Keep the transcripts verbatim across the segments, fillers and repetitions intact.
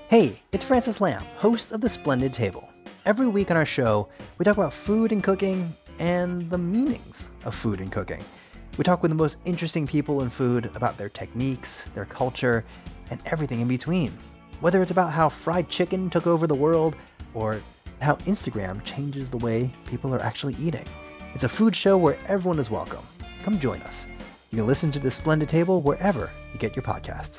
Hey, it's Francis Lamb, host of The Splendid Table. Every week on our show, we talk about food and cooking and the meanings of food and cooking. We talk with the most interesting people in food about their techniques, their culture, and everything in between. Whether it's about how fried chicken took over the world or how Instagram changes the way people are actually eating. It's a food show where everyone is welcome. Come join us. You can listen to The Splendid Table wherever you get your podcasts.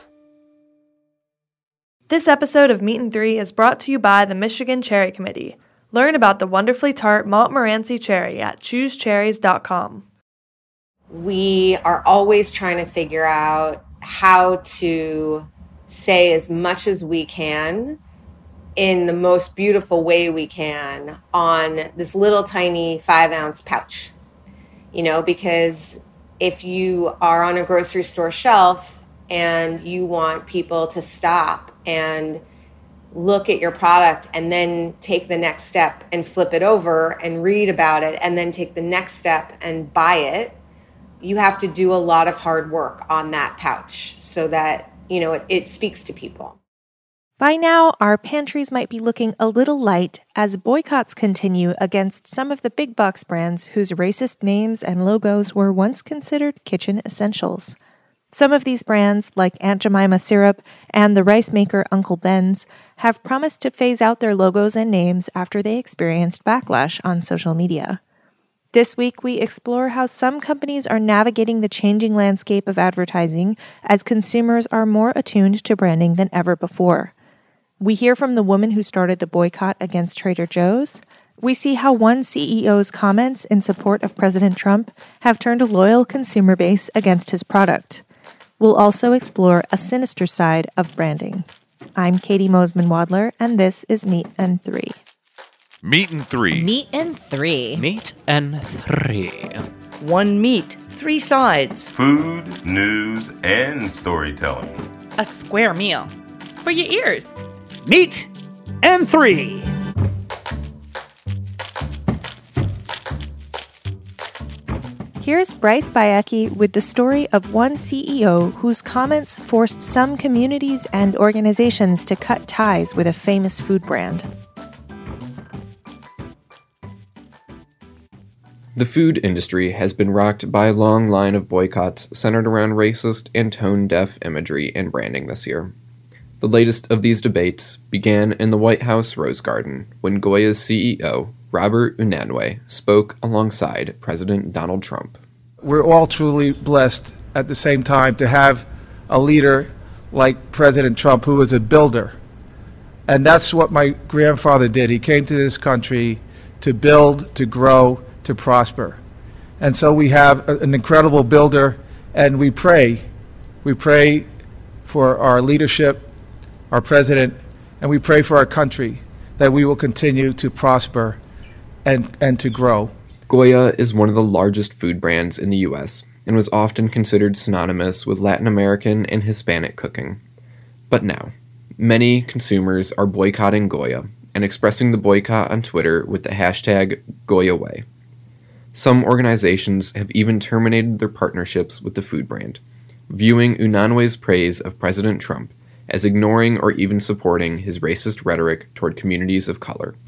This episode of Meat and Three is brought to you by the Michigan Cherry Committee. Learn about the wonderfully tart Montmorency cherry at choose cherries dot com. We are always trying to figure out how to say as much as we can in the most beautiful way we can on this little tiny five ounce pouch. You know, because if you are on a grocery store shelf and you want people to stop and look at your product and then take the next step and flip it over and read about it and then take the next step and buy it, you have to do a lot of hard work on that pouch so that, you know, it, it speaks to people. By now, our pantries might be looking a little light as boycotts continue against some of the big box brands whose racist names and logos were once considered kitchen essentials. Some of these brands, like Aunt Jemima Syrup and the rice maker Uncle Ben's, have promised to phase out their logos and names after they experienced backlash on social media. This week, we explore how some companies are navigating the changing landscape of advertising as consumers are more attuned to branding than ever before. We hear from the woman who started the boycott against Trader Joe's. We see how one C E O's comments in support of President Trump have turned a loyal consumer base against his product. We'll also explore a sinister side of branding. I'm Katie Mosman-Wadler, and this is Meat and Three. Meat and Three. Meat and Three. Meat and Three. One meat, three sides. Food, news, and storytelling. A square meal for your ears. Meat and Three. Here's Bryce Bayecki with the story of one C E O whose comments forced some communities and organizations to cut ties with a famous food brand. The food industry has been rocked by a long line of boycotts centered around racist and tone-deaf imagery and branding this year. The latest of these debates began in the White House Rose Garden when Goya's C E O, Robert Unanue, spoke alongside President Donald Trump. We're all truly blessed at the same time to have a leader like President Trump who is a builder. And that's what my grandfather did. He came to this country to build, to grow, to prosper. And so we have a, an incredible builder, and we pray. We pray for our leadership, our president, and we pray for our country that we will continue to prosper and, and to grow. Goya is one of the largest food brands in the U S and was often considered synonymous with Latin American and Hispanic cooking. But now, many consumers are boycotting Goya and expressing the boycott on Twitter with the hashtag GoyaWay. Some organizations have even terminated their partnerships with the food brand, viewing Unanue's praise of President Trump as ignoring or even supporting his racist rhetoric toward communities of color.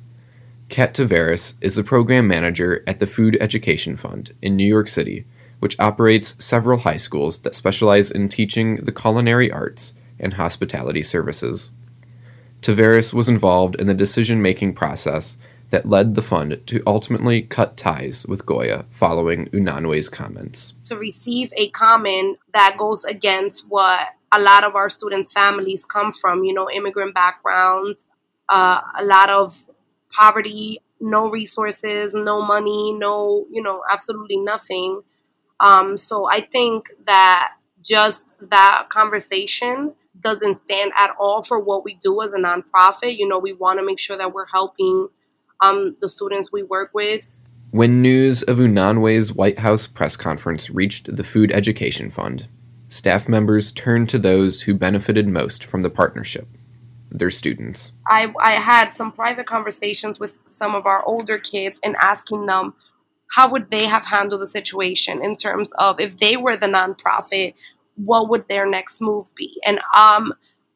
Kat Tavares is the program manager at the Food Education Fund in New York City, which operates several high schools that specialize in teaching the culinary arts and hospitality services. Tavares was involved in the decision-making process that led the fund to ultimately cut ties with Goya following Unanue's comments. To receive a comment that goes against what a lot of our students' families come from, you know, immigrant backgrounds, uh, a lot of poverty, no resources, no money, no, you know, absolutely nothing. Um, so I think that just that conversation doesn't stand at all for what we do as a nonprofit. You know, we want to make sure that we're helping um, the students we work with. When news of Unanue's White House press conference reached the Food Education Fund, staff members turned to those who benefited most from the partnership, their students. I, I had some private conversations with some of our older kids and asking them how would they have handled the situation in terms of if they were the nonprofit, what would their next move be? And um,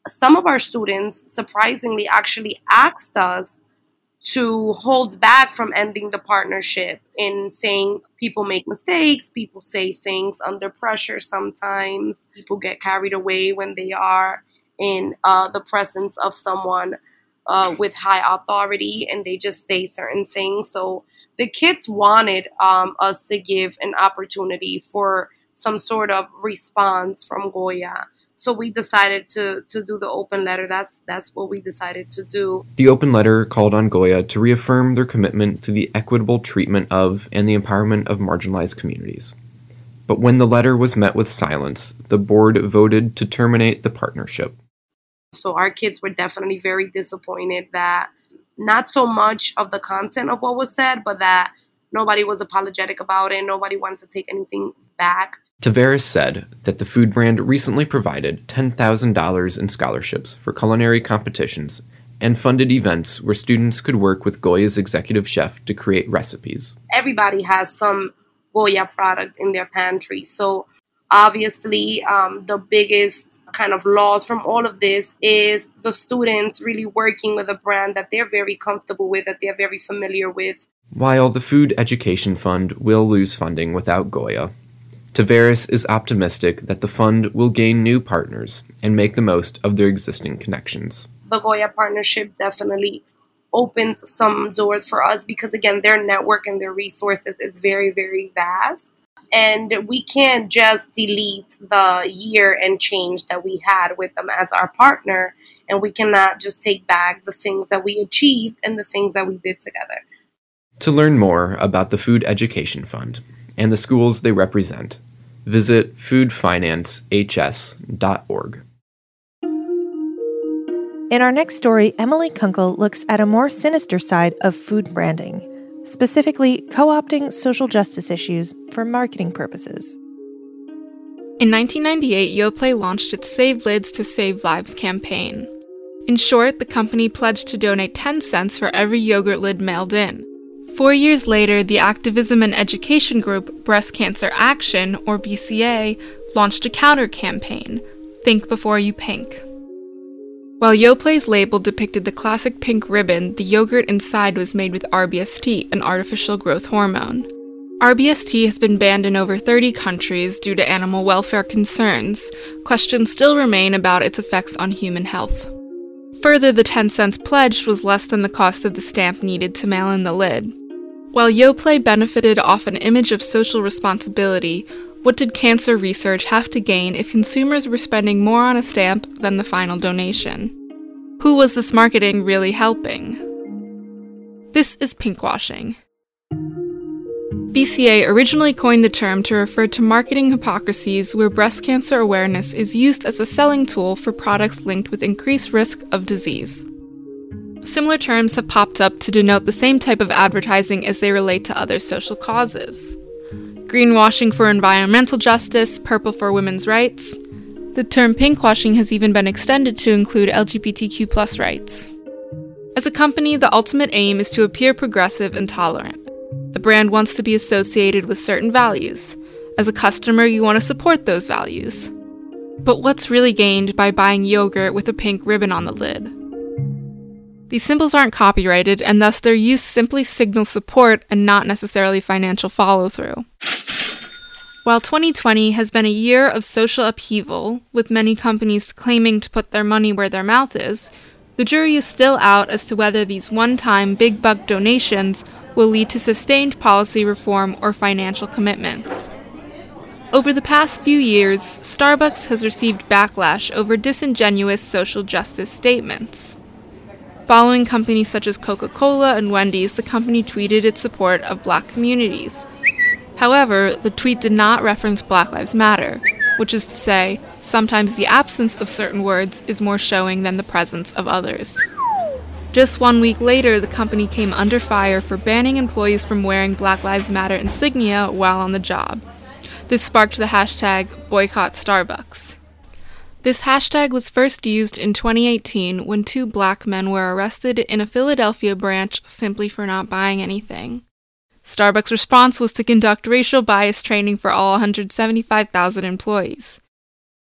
some of our students, surprisingly, actually asked us to hold back from ending the partnership in saying people make mistakes, people say things under pressure sometimes, people get carried away when they are in uh, the presence of someone uh, with high authority and they just say certain things. So the kids wanted um, us to give an opportunity for some sort of response from Goya. So we decided to to do the open letter. That's that's what we decided to do. The open letter called on Goya to reaffirm their commitment to the equitable treatment of and the empowerment of marginalized communities. But when the letter was met with silence, the board voted to terminate the partnership. So our kids were definitely very disappointed that not so much of the content of what was said, but that nobody was apologetic about it. Nobody wanted to take anything back. Tavares said that the food brand recently provided ten thousand dollars in scholarships for culinary competitions and funded events where students could work with Goya's executive chef to create recipes. Everybody has some Goya product in their pantry. So obviously, um, the biggest kind of loss from all of this is the students really working with a brand that they're very comfortable with, that they're very familiar with. While the Food Education Fund will lose funding without Goya, Tavares is optimistic that the fund will gain new partners and make the most of their existing connections. The Goya partnership definitely opens some doors for us because, again, their network and their resources is very, very vast. And we can't just delete the year and change that we had with them as our partner. And we cannot just take back the things that we achieved and the things that we did together. To learn more about the Food Education Fund and the schools they represent, visit food finance h s dot org. In our next story, Emily Kunkel looks at a more sinister side of food branding, specifically co-opting social justice issues for marketing purposes. In nineteen ninety-eight, Yoplait launched its Save Lids to Save Lives campaign. In short, the company pledged to donate ten cents for every yogurt lid mailed in. Four years later, the activism and education group Breast Cancer Action, or B C A, launched a counter-campaign, Think Before You Pink. While Yoplait's label depicted the classic pink ribbon, the yogurt inside was made with R B S T, an artificial growth hormone. R B S T has been banned in over thirty countries due to animal welfare concerns. Questions still remain about its effects on human health. Further, the ten cents pledged was less than the cost of the stamp needed to mail in the lid. While Yoplait benefited off an image of social responsibility, what did cancer research have to gain if consumers were spending more on a stamp than the final donation? Who was this marketing really helping? This is pinkwashing. B C A originally coined the term to refer to marketing hypocrisies where breast cancer awareness is used as a selling tool for products linked with increased risk of disease. Similar terms have popped up to denote the same type of advertising as they relate to other social causes. Greenwashing for environmental justice, purple for women's rights. The term pinkwashing has even been extended to include L G B T Q plus rights. As a company, the ultimate aim is to appear progressive and tolerant. The brand wants to be associated with certain values. As a customer, you want to support those values. But what's really gained by buying yogurt with a pink ribbon on the lid? These symbols aren't copyrighted, and thus their use simply signals support and not necessarily financial follow-through. While twenty twenty has been a year of social upheaval, with many companies claiming to put their money where their mouth is, the jury is still out as to whether these one-time big-buck donations will lead to sustained policy reform or financial commitments. Over the past few years, Starbucks has received backlash over disingenuous social justice statements. Following companies such as Coca-Cola and Wendy's, the company tweeted its support of Black communities. However, the tweet did not reference Black Lives Matter, which is to say, sometimes the absence of certain words is more showing than the presence of others. Just one week later, the company came under fire for banning employees from wearing Black Lives Matter insignia while on the job. This sparked the hashtag Boycott Starbucks. This hashtag was first used in twenty eighteen when two black men were arrested in a Philadelphia branch simply for not buying anything. Starbucks' response was to conduct racial bias training for all one hundred seventy-five thousand employees.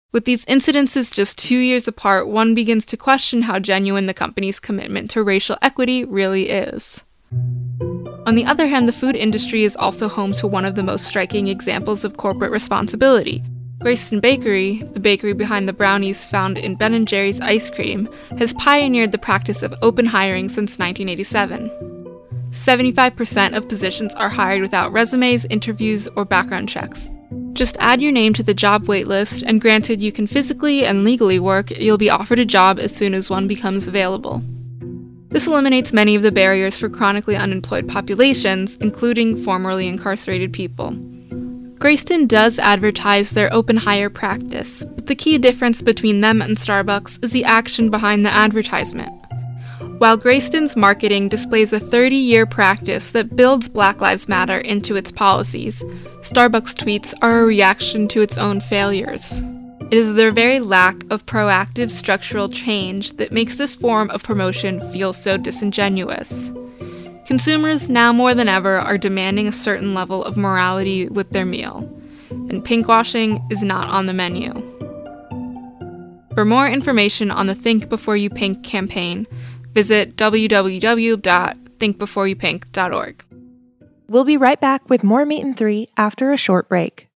With these incidences just two years apart, one begins to question how genuine the company's commitment to racial equity really is. On the other hand, the food industry is also home to one of the most striking examples of corporate responsibility. Grayston Bakery, the bakery behind the brownies found in Ben and Jerry's ice cream, has pioneered the practice of open hiring since nineteen eighty-seven. seventy-five percent of positions are hired without resumes, interviews, or background checks. Just add your name to the job waitlist, and granted you can physically and legally work, you'll be offered a job as soon as one becomes available. This eliminates many of the barriers for chronically unemployed populations, including formerly incarcerated people. Grayston does advertise their open hire practice, but the key difference between them and Starbucks is the action behind the advertisement. While Grayston's marketing displays a thirty-year practice that builds Black Lives Matter into its policies, Starbucks tweets are a reaction to its own failures. It is their very lack of proactive structural change that makes this form of promotion feel so disingenuous. Consumers now more than ever are demanding a certain level of morality with their meal, and pinkwashing is not on the menu. For more information on the Think Before You Pink campaign, visit w w w dot think before you pink dot org. We'll be right back with more Meat and Three after a short break.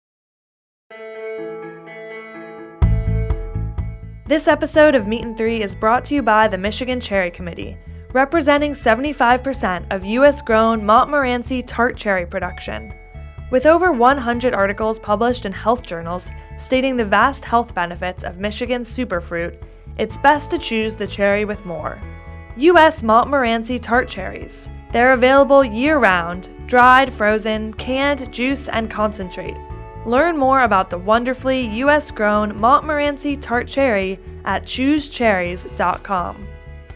This episode of Meat and Three is brought to you by the Michigan Cherry Committee, representing seventy-five percent of U S-grown Montmorency tart cherry production. With over one hundred articles published in health journals stating the vast health benefits of Michigan's superfruit, it's best to choose the cherry with more. U S Montmorency tart cherries. They're available year-round, dried, frozen, canned, juice, and concentrate. Learn more about the wonderfully U S-grown Montmorency tart cherry at choose cherries dot com.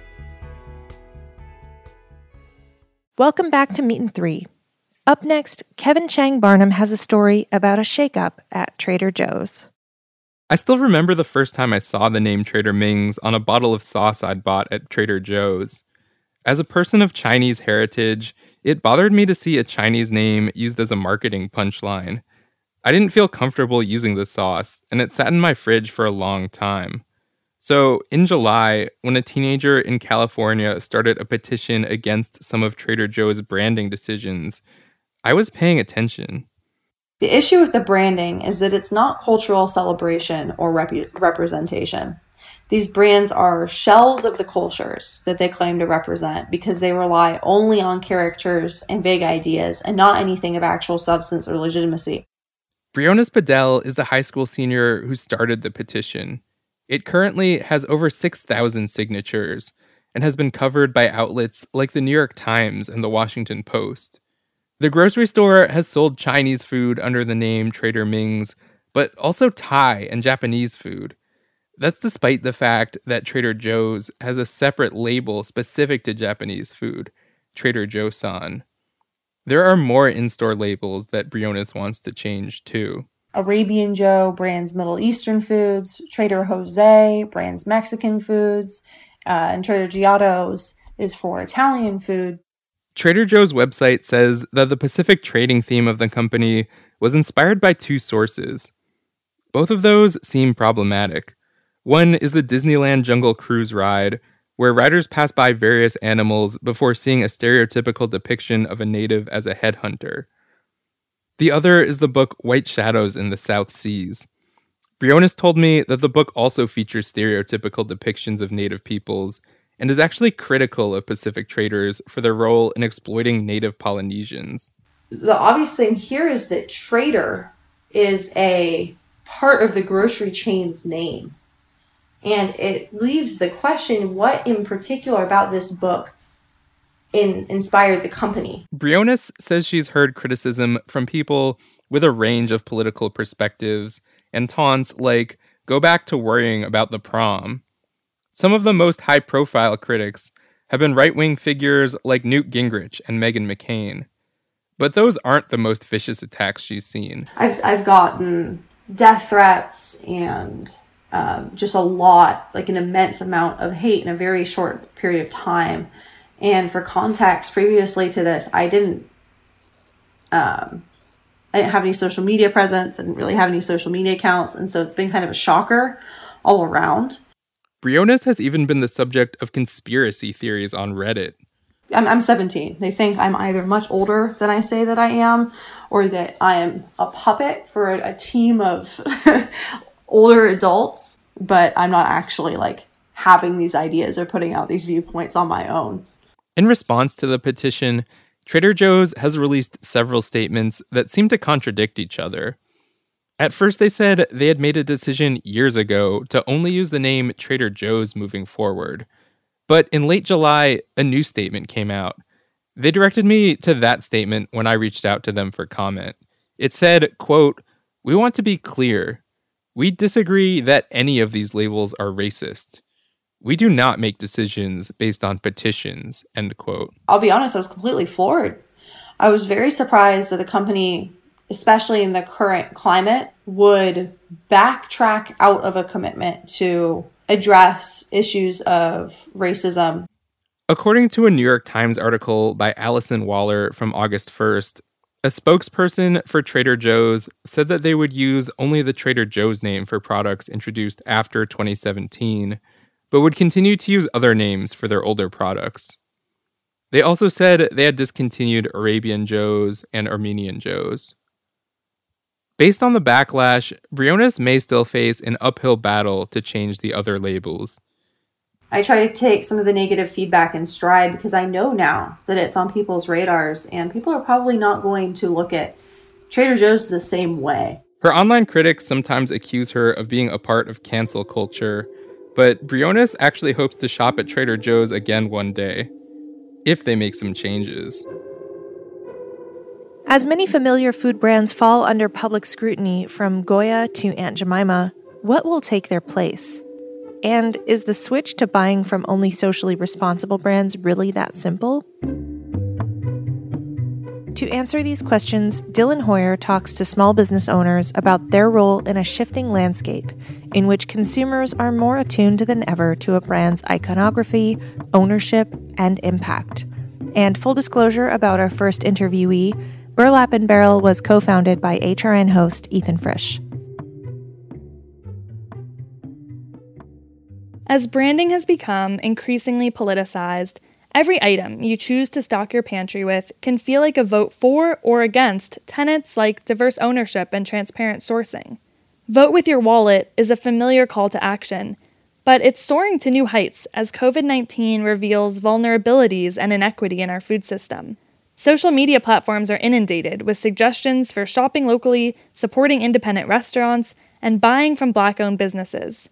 Welcome back to Meat and Three. Up next, Kevin Chang Barnum has a story about a shakeup at Trader Joe's. I still remember the first time I saw the name Trader Ming's on a bottle of sauce I'd bought at Trader Joe's. As a person of Chinese heritage, it bothered me to see a Chinese name used as a marketing punchline. I didn't feel comfortable using the sauce, and it sat in my fridge for a long time. So, in July, when a teenager in California started a petition against some of Trader Joe's branding decisions, I was paying attention. The issue with the branding is that it's not cultural celebration or rep- representation. These brands are shells of the cultures that they claim to represent because they rely only on characters and vague ideas and not anything of actual substance or legitimacy. Briones Padel is the high school senior who started the petition. It currently has over six thousand signatures and has been covered by outlets like the New York Times and the Washington Post. The grocery store has sold Chinese food under the name Trader Ming's, but also Thai and Japanese food. That's despite the fact that Trader Joe's has a separate label specific to Japanese food, Trader Joe-san. There are more in-store labels that Briones wants to change too. Arabian Joe brands Middle Eastern foods, Trader Jose brands Mexican foods, uh, and Trader Giotto's is for Italian food. Trader Joe's website says that the Pacific trading theme of the company was inspired by two sources. Both of those seem problematic. One is the Disneyland Jungle Cruise ride, where riders pass by various animals before seeing a stereotypical depiction of a native as a headhunter. The other is the book White Shadows in the South Seas. Briones told me that the book also features stereotypical depictions of native peoples and is actually critical of Pacific traders for their role in exploiting native Polynesians. The obvious thing here is that trader is a part of the grocery chain's name. And it leaves the question, what in particular about this book in, inspired the company? Briones says she's heard criticism from people with a range of political perspectives and taunts like, go back to worrying about the prom. Some of the most high-profile critics have been right-wing figures like Newt Gingrich and Meghan McCain. But those aren't the most vicious attacks she's seen. I've, I've gotten death threats and um, just a lot, like an immense amount of hate in a very short period of time. And for context, previously to this, I didn't, um, I didn't have any social media presence. I didn't really have any social media accounts. And so it's been kind of a shocker all around. Briones has even been the subject of conspiracy theories on Reddit. I'm, I'm seventeen. They think I'm either much older than I say that I am, or that I am a puppet for a, a team of older adults, but I'm not actually like having these ideas or putting out these viewpoints on my own. In response to the petition, Trader Joe's has released several statements that seem to contradict each other. At first, they said they had made a decision years ago to only use the name Trader Joe's moving forward. But in late July, a new statement came out. They directed me to that statement when I reached out to them for comment. It said, quote, "We want to be clear. We disagree that any of these labels are racist. We do not make decisions based on petitions," end quote. I'll be honest, I was completely floored. I was very surprised that a company, especially in the current climate, would backtrack out of a commitment to address issues of racism. According to a New York Times article by Allison Waller from August first, a spokesperson for Trader Joe's said that they would use only the Trader Joe's name for products introduced after twenty seventeen, but would continue to use other names for their older products. They also said they had discontinued Arabian Joe's and Armenian Joe's. Based on the backlash, Briones may still face an uphill battle to change the other labels. I try to take some of the negative feedback in stride because I know now that it's on people's radars and people are probably not going to look at Trader Joe's the same way. Her online critics sometimes accuse her of being a part of cancel culture, but Briones actually hopes to shop at Trader Joe's again one day, if they make some changes. As many familiar food brands fall under public scrutiny from Goya to Aunt Jemima, what will take their place? And is the switch to buying from only socially responsible brands really that simple? To answer these questions, Dylan Hoyer talks to small business owners about their role in a shifting landscape in which consumers are more attuned than ever to a brand's iconography, ownership, and impact. And full disclosure about our first interviewee, Burlap and Barrel was co-founded by H R N host Ethan Frisch. As branding has become increasingly politicized, every item you choose to stock your pantry with can feel like a vote for or against tenets like diverse ownership and transparent sourcing. Vote with your wallet is a familiar call to action, but it's soaring to new heights as covid nineteen reveals vulnerabilities and inequity in our food system. Social media platforms are inundated with suggestions for shopping locally, supporting independent restaurants, and buying from Black-owned businesses.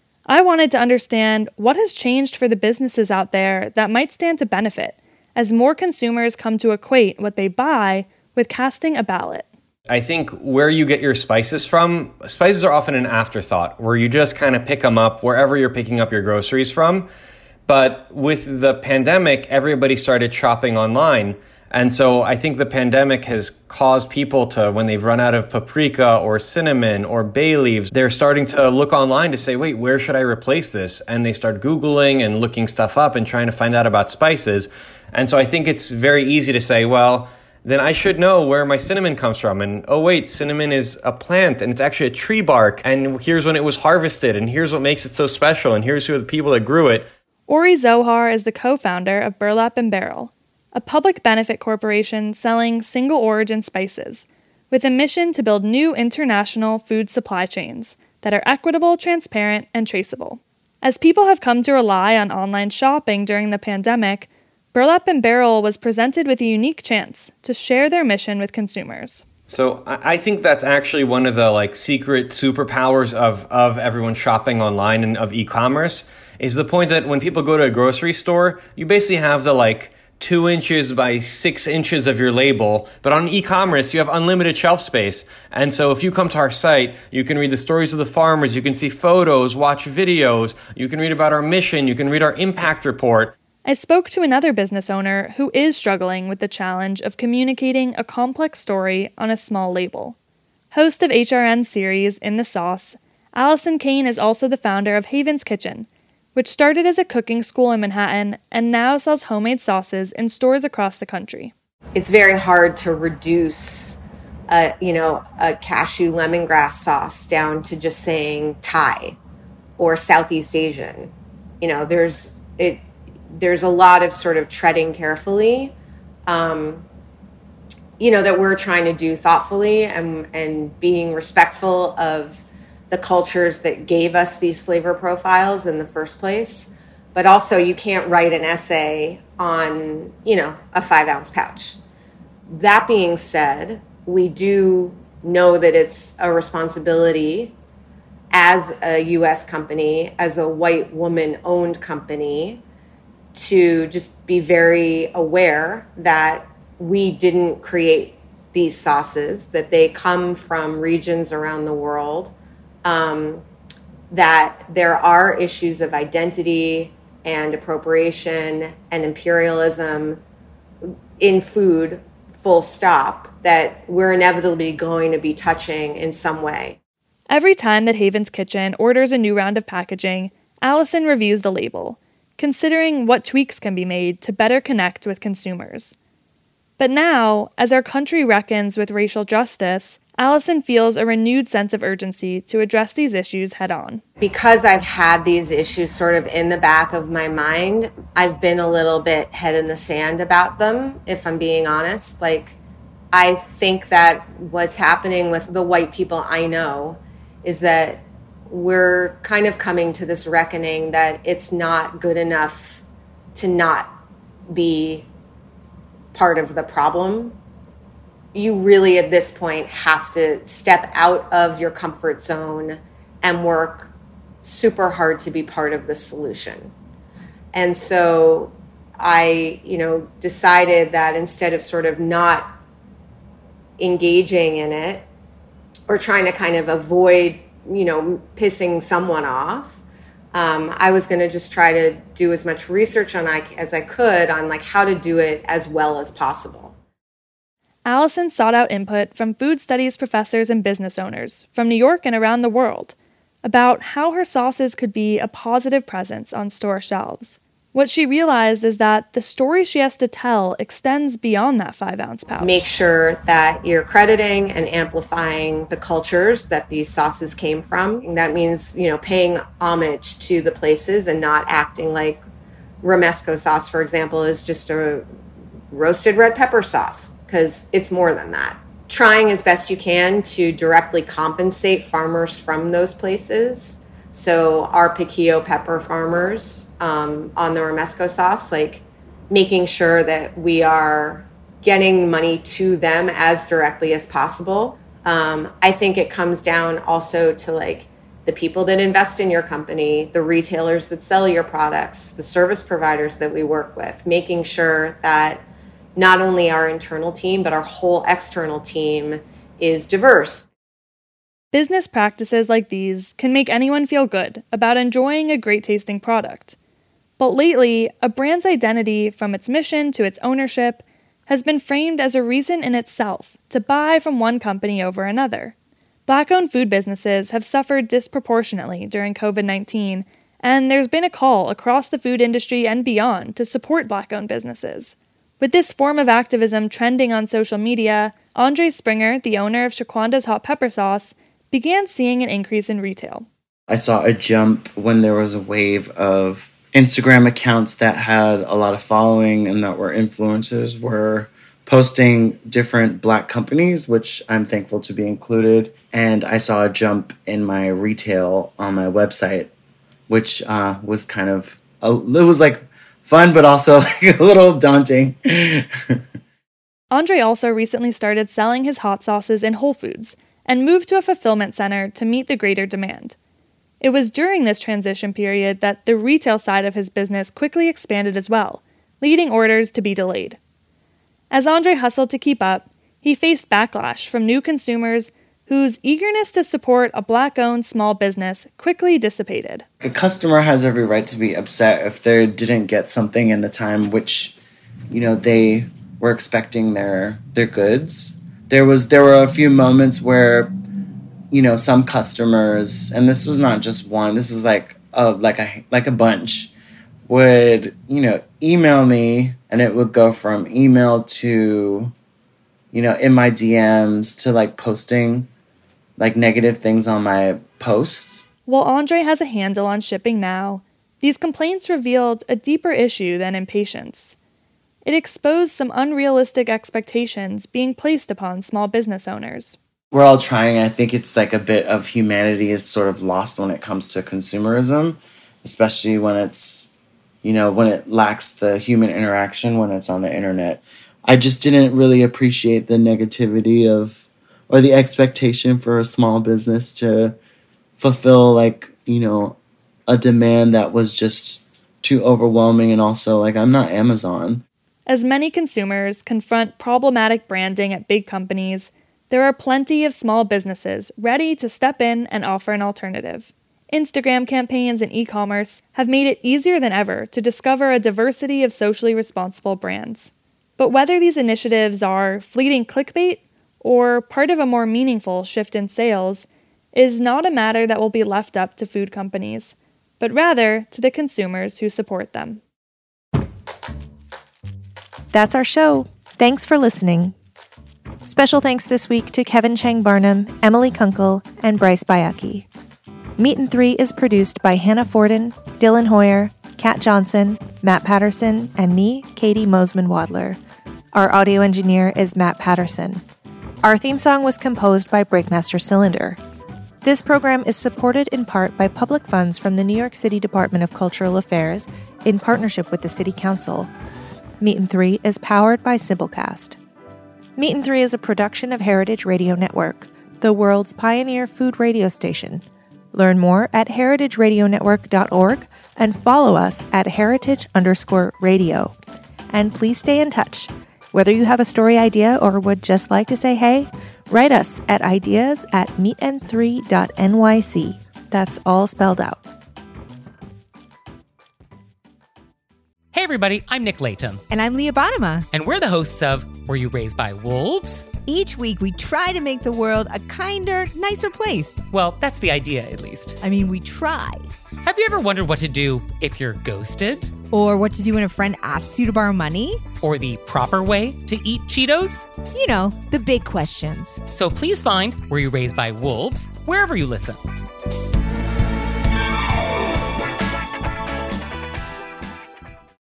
I wanted to understand what has changed for the businesses out there that might stand to benefit as more consumers come to equate what they buy with casting a ballot. I think where you get your spices from, spices are often an afterthought, where you just kind of pick them up wherever you're picking up your groceries from. But with the pandemic, everybody started shopping online. And so I think the pandemic has caused people to, when they've run out of paprika or cinnamon or bay leaves, they're starting to look online to say, wait, where should I replace this? And they start Googling and looking stuff up and trying to find out about spices. And so I think it's very easy to say, well, then I should know where my cinnamon comes from. And oh, wait, cinnamon is a plant and it's actually a tree bark. And here's when it was harvested. And here's what makes it so special. And here's who are the people that grew it. Ori Zohar is the co-founder of Burlap and Barrel, a public benefit corporation selling single-origin spices, with a mission to build new international food supply chains that are equitable, transparent, and traceable. As people have come to rely on online shopping during the pandemic, Burlap and Barrel was presented with a unique chance to share their mission with consumers. So I think that's actually one of the like secret superpowers of, of everyone shopping online and of e-commerce, is the point that when people go to a grocery store, you basically have the like two inches by six inches of your label, but on e-commerce, you have unlimited shelf space. And so if you come to our site, you can read the stories of the farmers, you can see photos, watch videos, you can read about our mission, you can read our impact report. I spoke to another business owner who is struggling with the challenge of communicating a complex story on a small label. Host of H R N's series In the Sauce, Allison Kane is also the founder of Haven's Kitchen, which started as a cooking school in Manhattan and now sells homemade sauces in stores across the country. It's very hard to reduce a, you know, a cashew lemongrass sauce down to just saying Thai or Southeast Asian. You know, there's it. There's a lot of sort of treading carefully, um, you know, that we're trying to do thoughtfully and and being respectful of the cultures that gave us these flavor profiles in the first place. But also, you can't write an essay on, you know, a five ounce pouch. That being said, we do know that it's a responsibility as a U S company, as a white woman-owned company, to just be very aware that we didn't create these sauces, that they come from regions around the world, um, that there are issues of identity and appropriation and imperialism in food, full stop, that we're inevitably going to be touching in some way. Every time that Haven's Kitchen orders a new round of packaging, Allison reviews the label, considering what tweaks can be made to better connect with consumers. But now, as our country reckons with racial justice, Allison feels a renewed sense of urgency to address these issues head-on. Because I've had these issues sort of in the back of my mind, I've been a little bit head in the sand about them, if I'm being honest. Like, I think that what's happening with the white people I know is that we're kind of coming to this reckoning that it's not good enough to not be part of the problem. You really, at this point, have to step out of your comfort zone and work super hard to be part of the solution. And so I, you know, decided that instead of sort of not engaging in it or trying to kind of avoid, you know, pissing someone off, um, I was going to just try to do as much research on I, as I could on like how to do it as well as possible. Allison sought out input from food studies professors and business owners from New York and around the world about how her sauces could be a positive presence on store shelves. What she realized is that the story she has to tell extends beyond that five-ounce pouch. Make sure that you're crediting and amplifying the cultures that these sauces came from. And that means, you know, paying homage to the places and not acting like Romesco sauce, for example, is just a roasted red pepper sauce, because it's more than that. Trying as best you can to directly compensate farmers from those places. So our piquillo pepper farmers um, on the Romesco sauce, like making sure that we are getting money to them as directly as possible. Um, I think it comes down also to like the people that invest in your company, the retailers that sell your products, the service providers that we work with, making sure that not only our internal team, but our whole external team is diverse. Business practices like these can make anyone feel good about enjoying a great-tasting product. But lately, a brand's identity, from its mission to its ownership, has been framed as a reason in itself to buy from one company over another. Black-owned food businesses have suffered disproportionately during covid nineteen, and there's been a call across the food industry and beyond to support Black-owned businesses. With this form of activism trending on social media, Andre Springer, the owner of Shaquanda's Hot Pepper Sauce, began seeing an increase in retail. I saw a jump when there was a wave of Instagram accounts that had a lot of following and that were influencers were posting different Black companies, which I'm thankful to be included. And I saw a jump in my retail on my website, which uh, was kind of, a, it was like fun, but also like a little daunting. Andre also recently started selling his hot sauces in Whole Foods and moved to a fulfillment center to meet the greater demand. It was during this transition period that the retail side of his business quickly expanded as well, leading orders to be delayed. As Andre hustled to keep up, he faced backlash from new consumers whose eagerness to support a Black-owned small business quickly dissipated. A customer has every right to be upset if they didn't get something in the time which, you know, they were expecting their their goods. There was there were a few moments where, you know, some customers, and this was not just one, this is like a like a like a bunch, would, you know, email me, and it would go from email to you know, in my D Ms to like posting like negative things on my posts. While Andre has a handle on shipping now, these complaints revealed a deeper issue than impatience. It exposed some unrealistic expectations being placed upon small business owners. We're all trying. I think it's like a bit of humanity is sort of lost when it comes to consumerism, especially when it's, you know, when it lacks the human interaction when it's on the internet. I just didn't really appreciate the negativity of, or the expectation for a small business to fulfill like, you know, a demand that was just too overwhelming. And also like, I'm not Amazon. As many consumers confront problematic branding at big companies, there are plenty of small businesses ready to step in and offer an alternative. Instagram campaigns and e-commerce have made it easier than ever to discover a diversity of socially responsible brands. But whether these initiatives are fleeting clickbait or part of a more meaningful shift in sales is not a matter that will be left up to food companies, but rather to the consumers who support them. That's our show. Thanks for listening. Special thanks this week to Kevin Chang Barnum, Emily Kunkel, and Bryce Bayaki. Meat and Three is produced by Hannah Forden, Dylan Hoyer, Kat Johnson, Matt Patterson, and me, Katie Mosman-Wadler. Our audio engineer is Matt Patterson. Our theme song was composed by Breakmaster Cylinder. This program is supported in part by public funds from the New York City Department of Cultural Affairs in partnership with the City Council. Meat and Three is powered by Simplecast. Meat and Three is a production of Heritage Radio Network, the world's pioneer food radio station. Learn more at heritage radio network dot org and follow us at heritage underscore radio. And please stay in touch. Whether you have a story idea or would just like to say hey, write us at ideas at meat and three dot n y c. That's all spelled out. Hey everybody, I'm Nick Latham. And I'm Leah Bottima. And we're the hosts of Were You Raised by Wolves? Each week we try to make the world a kinder, nicer place. Well, that's the idea, at least. I mean, we try. Have you ever wondered what to do if you're ghosted? Or what to do when a friend asks you to borrow money? Or the proper way to eat Cheetos? You know, the big questions. So please find Were You Raised by Wolves wherever you listen.